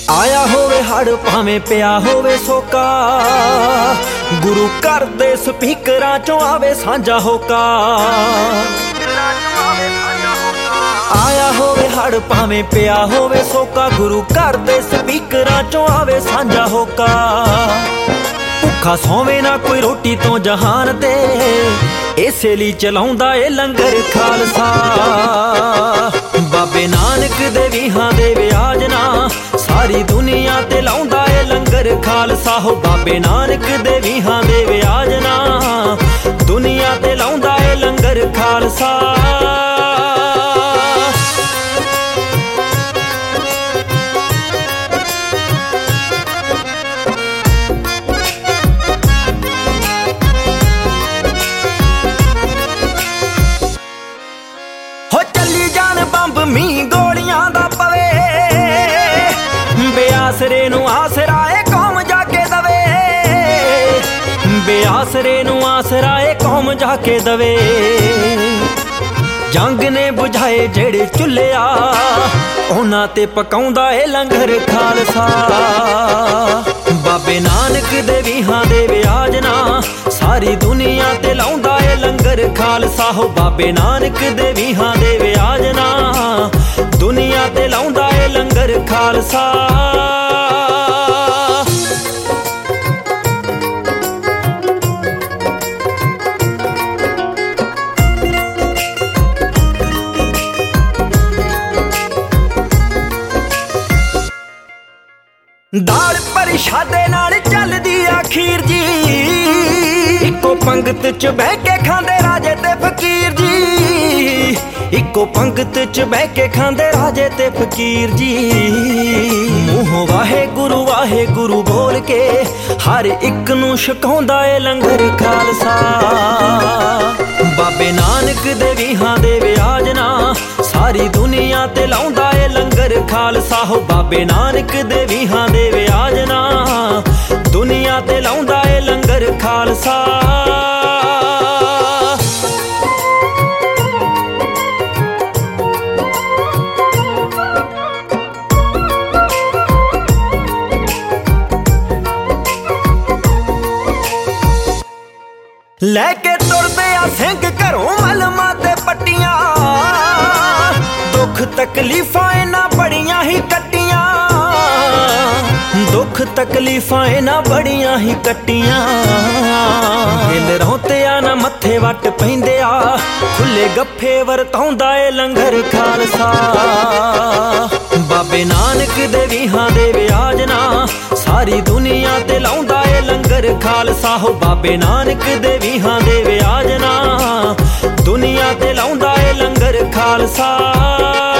ਆਇਆ ਹੋਵੇ ਹੜ ਭਾਵੇਂ ਪਿਆ ਹੋਵੇ ਸੋਕਾ, ਗੁਰੂ ਘਰ ਦੇ ਸਪੀਕਰਾਂ ਚੋਂ ਆਵੇ ਸਾਂਝਾ ਹੋਕਾ। ਆਇਆ ਹੋਵੇ ਹੜ ਭਾਵੇਂ ਪਿਆ ਹੋਵੇ ਸੋਕਾ, ਗੁਰੂ ਘਰ ਦੇ ਸਪੀਕਰਾਂ ਚੋਂ ਆਵੇ ਸਾਂਝਾ ਹੋਕਾ। ਭੁੱਖਾ ਸੌਵੇ ਨਾ ਕੋਈ ਰੋਟੀ ਤੋਂ ਜਹਾਨ ਤੇ, ਇਸੇ ਲਈ ਚਲਾਉਂਦਾ ਏ ਲੰਗਰ ਖਾਲਸਾ। ਬਾਬੇ ਨਾਨਕ ਦੇ ਵੀਹਾਂ ਦੇ ਵਿਆਜ ਨਾ, ਸਾਰੀ ਦੁਨੀਆ ਤੇ ਲਾਉਂਦਾ ਏ ਲੰਗਰ ਖਾਲਸਾ। ਹੋ ਬਾਬੇ ਨਾਨਕ ਦੇ ਵੀਹਾਂ ਦੇ ਵਿਆਜ ਨਾ, ਦੁਨੀਆ ਤੇ ਲਾਉਂਦਾ ਏ ਲੰਗਰ ਖਾਲਸਾ। ਹੋ ਚੱਲੀ ਜਾਣ ਬੰਬ ਮੀਂਹ ਗੋਲੀਆਂ ਦਾ ਪਵੇ, ਬੇਆਸਰੇ ਨੂੰ ਆਸਰਾ ਏ ਕੌਮ ਜਾ ਕੇ ਦਵੇ। ਬੇਆਸਰੇ ਨੂੰ ਆਸਰਾ ਏ ਕੌਮ ਜਾ ਕੇ ਦਵੇ। ਜੰਗ ਨੇ ਬੁਝਾਏ ਜਿਹੜੇ ਚੁੱਲ੍ਹਿਆ, ਉਹਨਾਂ ਤੇ ਪਕਾਉਂਦਾ ਏ ਲੰਗਰ ਖਾਲਸਾ। ਬਾਬੇ ਨਾਨਕ ਦੇ ਵੀਹਾਂ ਦੇ ਵਿਆਜ ਨਾ, ਸਾਰੀ ਦੁਨੀਆ ਤੇ ਲਾਉਂਦਾ ਏ ਲੰਗਰ ਖਾਲਸਾ। ਹੋ ਬਾਬੇ ਨਾਨਕ ਦੇ ਵੀਹਾਂ ਦੇ ਵਿਆਜ ਨਾ, ਦੁਨੀਆ ਤੇ ਲਾਉਂਦਾ ਏ ਲੰਗਰ ਖਾਲਸਾ। ਦਾਲ ਪ੍ਰਸ਼ਾਦੇ ਨਾਲ ਚੱਲਦੀ ਆ ਖੀਰ ਜੀ, ਇੱਕੋ ਪੰਗਤ ਚ ਬਹਿ ਕੇ ਖਾਂਦੇ ਰਾਜੇ ਤੇ ਫਕੀਰ ਜੀ। ਇੱਕੋ ਪੰਗਤ ਚ ਬਹਿ ਕੇ ਖਾਂਦੇ ਰਾਜੇ ਤੇ ਫਕੀਰ ਜੀ। ਮੂੰਹੋਂ ਵਾਹਿਗੁਰੂ ਬੋਲ ਕੇ ਹਰ ਇੱਕ ਨੂੰ ਛਕਾਉਂਦਾ ਏ ਲੰਗਰ ਖਾਲਸਾ। ਬਾਬੇ ਨਾਨਕ ਦੇ ਵੀਹਾਂ ਦੇ ਵਿਆਜ ਨਾ, ਸਾਰੀ ਦੁਨੀਆ ਤੇ ਲਾਉਂਦਾ ਏ ਲੰਗਰ ਖਾਲਸਾ। ਹੋ ਬਾਬੇ ਨਾਨਕ ਦੇ ਵੀਹਾਂ ਦੇ ਵਿਆਜ ਨਾ, ਦੁਨੀਆ ਤੇ ਲਾਉਂਦਾ ਏ ਲੰਗਰ ਖਾਲਸਾ। ਲੈ ਕੇ ਤੁਰਦੇ ਆ ਸਿੰਘ ਘਰੋਂ ਮਲਮਾਂ ਤੇ ਪੱਟੀਆਂ, ਦੁੱਖ ਤਕਲੀਫਾਂ ਇਹਨਾਂ ਬੜੀਆਂ ਹੀ ਕੱਟੀਆਂ। ਦੁੱਖ ਤਕਲੀਫਾਂ ਇਹਨਾਂ ਬੜੀਆਂ ਹੀ ਕੱਟੀਆਂ। ਦਿਲ ਰੌਂਤਿਆਂ ਨਾ ਮੱਥੇ ਵੱਟ ਪੈਂਦੇ ਆ, ਖੁੱਲੇ ਗੱਫੇ ਵਰਤਾਉਂਦਾ ਏ ਲੰਗਰ ਖਾਲਸਾ। ਬਾਬੇ ਨਾਨਕ ਦੇ ਵੀਹਾਂ ਦੇ ਵਿਆਜ ਨਾ, ਸਾਰੀ ਦੁਨੀਆ ਤੇ ਲਾਉਂਦਾ ਏ ਲੰਗਰ ਖਾਲਸਾ। ਹੋ ਬਾਬੇ ਨਾਨਕ ਦੇ ਵੀਹਾਂ ਦੇ ਵਿਆਜ ਨਾ, ਦੁਨੀਆ ਤੇ ਲਾਉਂਦਾ ਏ ਲੰਗਰ ਖਾਲਸਾ।